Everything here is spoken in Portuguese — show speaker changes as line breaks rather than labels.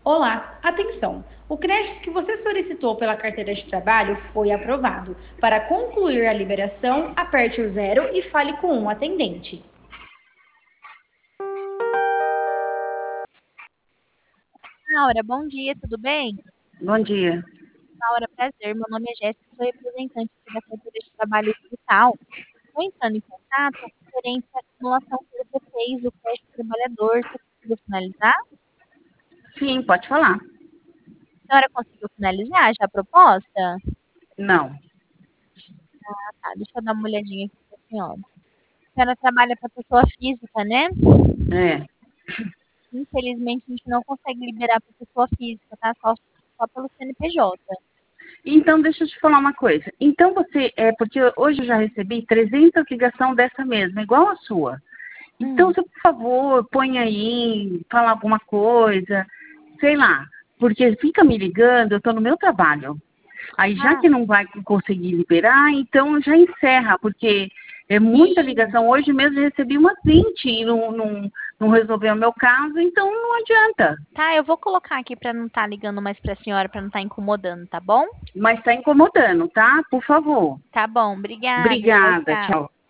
Olá, atenção! O crédito que você solicitou pela carteira de trabalho foi aprovado. Para concluir a liberação, aperte o zero e fale com um atendente.
Laura, bom dia, tudo bem?
Bom dia.
Laura, prazer. Meu nome é Jéssica, sou representante aqui da carteira de trabalho digital. Estou entrando em contato referente à simulação que você fez do crédito trabalhador. Você conseguiu finalizar?
Sim, pode falar.
A senhora conseguiu finalizar já a proposta?
Não.
Tá, deixa eu dar uma olhadinha aqui para a senhora. A senhora trabalha para pessoa física, né?
É.
Infelizmente, a gente não consegue liberar para pessoa física, tá? Só pelo CNPJ.
Então, deixa eu te falar uma coisa. Então, porque hoje eu já recebi 300 ligação dessa mesma, igual a sua. Então,
Hum.
você, por favor, põe aí, fala alguma coisa, sei lá. Porque fica me ligando, eu estou no meu trabalho. Aí, já
Ah,
que não vai conseguir liberar, então já encerra, porque é muita
sim.
ligação. Hoje mesmo eu recebi umas 20 e não resolveu o meu caso, então não adianta.
Tá, eu vou colocar aqui para não estar ligando mais para a senhora, para não estar incomodando, tá bom?
Mas está incomodando, tá? Por favor.
Tá bom, obrigada. Tchau,
Obrigada,
tchau.
tchau.